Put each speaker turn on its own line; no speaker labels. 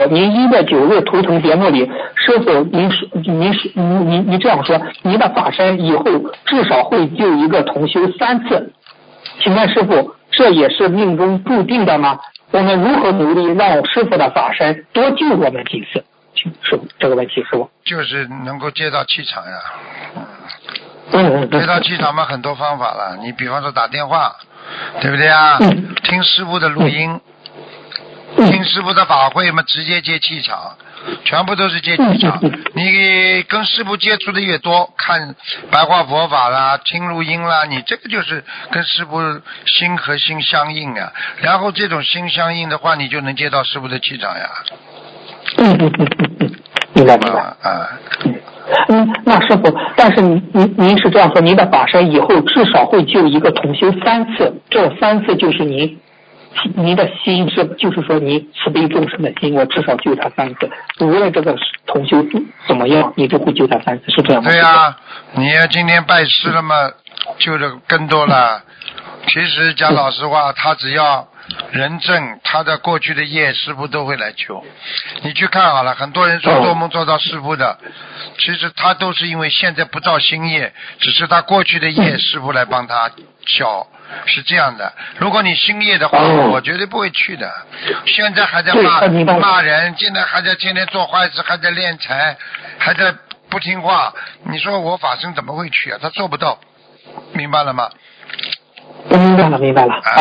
您109日图腾节目里，师傅您这样说，您的法身以后至少会救一个同修3次，请问师傅，这也是命中注定的吗？我们如何努力让师傅的法身多救我们几次？请师傅这个问题，师傅
就是能够接到气场呀。接
对
到气场嘛，很多方法了。你比方说打电话，对不对啊？听师傅的录音，听师傅的法会嘛，直接接气场，全部都是接气场。你跟师傅接触的越多，看白话佛法啦，听录音啦，你这个就是跟师傅心和心相应啊。然后这种心相应的话，你就能接到师傅的气场呀。
明白
啊。
那师傅，但是您是这样说，您的法身以后至少会救一个同修3次，这3次就是您的心是，就是说您慈悲众生的心，我至少救他3次，无论这个同修怎么样，你就会救他3次，是这样吗？
对呀，你要今天拜师了嘛，救的更多了。其实讲老实话，他只要人正，他的过去的业师傅都会来救。你去看好了，很多人说做梦做到师傅的，其实他都是因为现在不造新业，只是他过去的业师傅来帮他消，是这样的。如果你新业的话，我绝对不会去的。现在还在骂人，现在还在天天做坏事，还在敛财，还在不听话，你说我法身怎么会去啊？他做不到，明白了吗？
明白了。